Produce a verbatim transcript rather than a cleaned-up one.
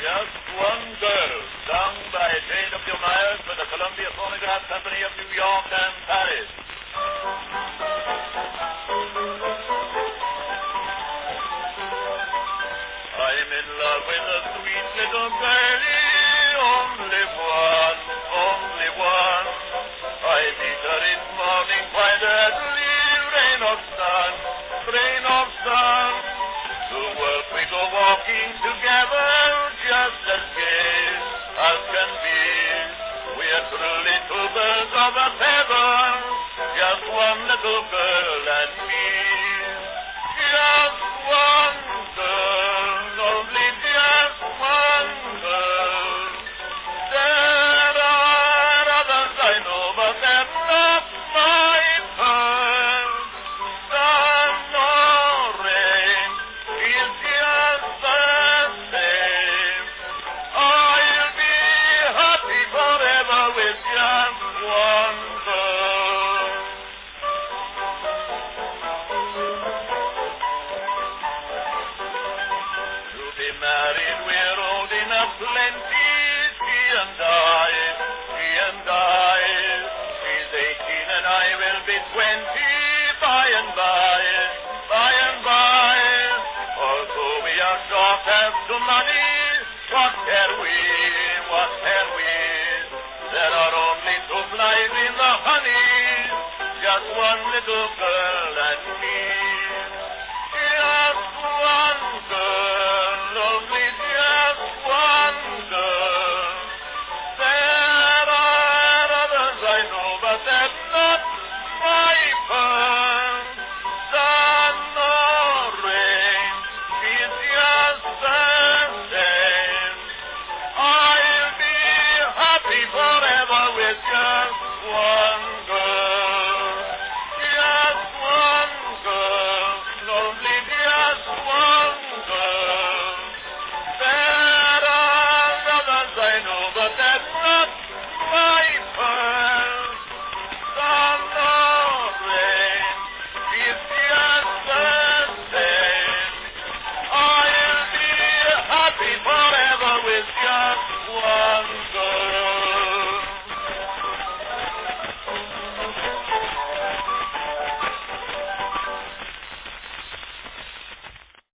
Just One Girl, sung by J W. Myers for the Columbia Phonograph Company of New York and Paris. I'm in love with a sweet little girlie, only one, only one. I meet her each morning quite early, rain or sun, rain or sun. To work we go walking together, just as gay as can be. We're true little birds of a feather, just one little girl and me. Just one girl, only just one girl. There are others I know, but they're not my pearl. Sun or rain is just the same. I'll be happy forever with just one girl. To be married, we're old enough plenty, she and I, she and I. She's eighteen and I will be twenty, by and by, by and by. Although we are short as to money, what care we, what care we? There are only two flies in the honey, just one little girl and me. Just one girl.